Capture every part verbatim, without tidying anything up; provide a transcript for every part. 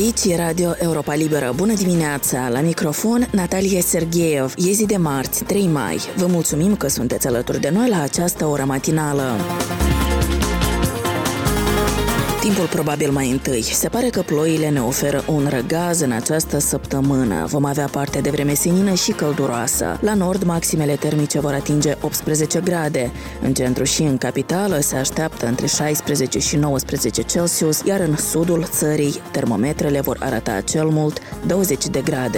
Aici Radio Europa Liberă. Bună dimineața! La microfon, Natalia Sergeev. E zi de marți, trei mai. Vă mulțumim că sunteți alături de noi la această oră matinală. Timpul probabil mai întâi. Se pare că ploile ne oferă un răgaz în această săptămână. Vom avea parte de vreme senină și călduroasă. La nord, maximele termice vor atinge optsprezece grade. În centru și în capitală se așteaptă între șaisprezece și nouăsprezece Celsius, iar în sudul țării termometrele vor arăta cel mult douăzeci de grade.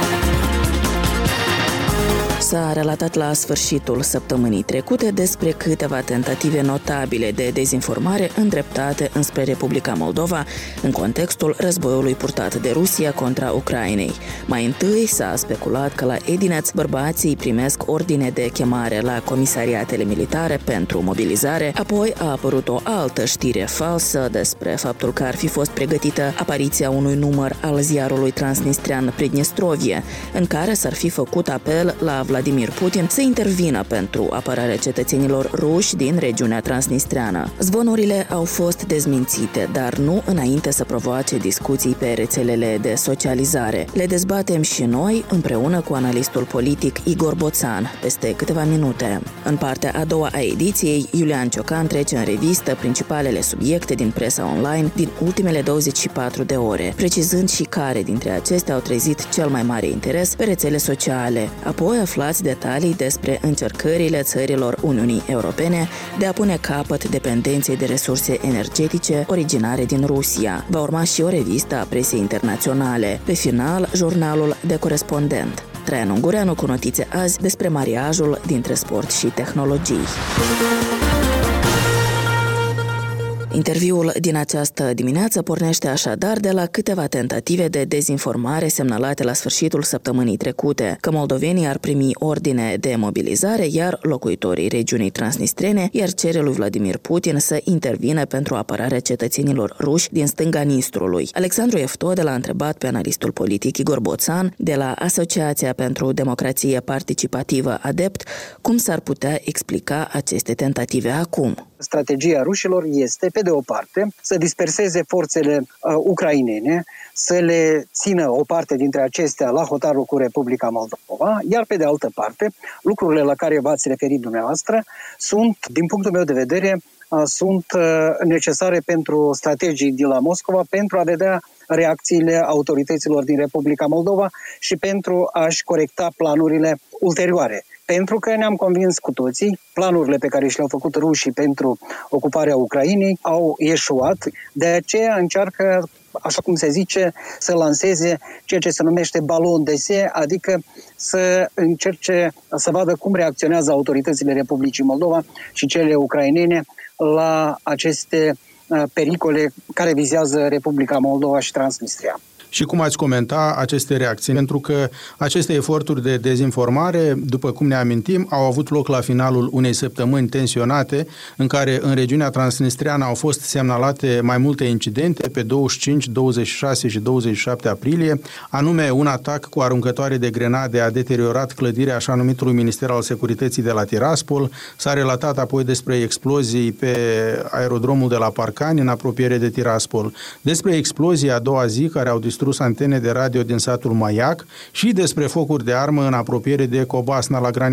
S-a relatat la sfârșitul săptămânii trecute despre câteva tentative notabile de dezinformare îndreptate înspre Republica Moldova în contextul războiului purtat de Rusia contra Ucrainei. Mai întâi s-a speculat că la Edineț bărbații primesc ordine de chemare la comisariatele militare pentru mobilizare, apoi a apărut o altă știre falsă despre faptul că ar fi fost pregătită apariția unui număr al ziarului transnistrian Pridnestrovie, în care s-ar fi făcut apel la Vladimir Putin să intervină pentru apărarea cetățenilor ruși din regiunea transnistreană. Zvonurile au fost dezmințite, dar nu înainte să provoace discuții pe rețelele de socializare. Le dezbatem și noi împreună cu analistul politic Igor Boțan peste câteva minute. În partea a doua a ediției, Iulian Ciocan trece în revistă principalele subiecte din presa online din ultimele douăzeci și patru de ore, precizând și care dintre acestea au trezit cel mai mare interes pe rețele sociale. Apoi aflați detalii despre încercările țărilor Uniunii Europene de a pune capăt dependenței de resurse energetice originare din Rusia. Va urma și o revistă a presei internaționale. Pe final, jurnalul de corespondent. Traian Ungureanu cu notițe azi despre mariajul dintre sport și tehnologii. Interviul din această dimineață pornește așadar de la câteva tentative de dezinformare semnalate la sfârșitul săptămânii trecute, că moldovenii ar primi ordine de mobilizare, iar locuitorii regiunii transnistrene iar cere lui Vladimir Putin să intervină pentru apărarea cetățenilor ruși din stânga Nistrului. Alexandru Eftode l-a întrebat pe analistul politic Igor Boțan de la Asociația pentru Democrație Participativă ADEPT cum s-ar putea explica aceste tentative acum. Strategia rușilor este, pe de o parte, să disperseze forțele uh, ucrainene, să le țină o parte dintre acestea la hotarul cu Republica Moldova, iar pe de altă parte, lucrurile la care v-ați referit dumneavoastră sunt, din punctul meu de vedere, uh, sunt uh, necesare pentru strategii de la Moscova, pentru a vedea reacțiile autorităților din Republica Moldova și pentru a-și corecta planurile ulterioare. Pentru că ne-am convins cu toții, planurile pe care și le-au făcut rușii pentru ocuparea Ucrainei au eșuat, de aceea încearcă, așa cum se zice, să lanseze ceea ce se numește balon de se, adică să încerce să vadă cum reacționează autoritățile Republicii Moldova și cele ucrainene la aceste pericole care vizează Republica Moldova și Transnistria. Și cum ați comenta aceste reacții? Pentru că aceste eforturi de dezinformare, după cum ne amintim, au avut loc la finalul unei săptămâni tensionate, în care în regiunea transnistriană au fost semnalate mai multe incidente pe douăzeci și cinci, douăzeci și șase și douăzeci și șapte aprilie, anume un atac cu aruncătoare de grenade a deteriorat clădirea așa numitului Minister al Securității de la Tiraspol. S-a relatat apoi despre explozii pe aerodromul de la Parcani, în apropiere de Tiraspol. Despre explozii a doua zi, care au distrus antene de radio din satul Maiac și despre focuri de armă în apropiere de Cobasna, la graniță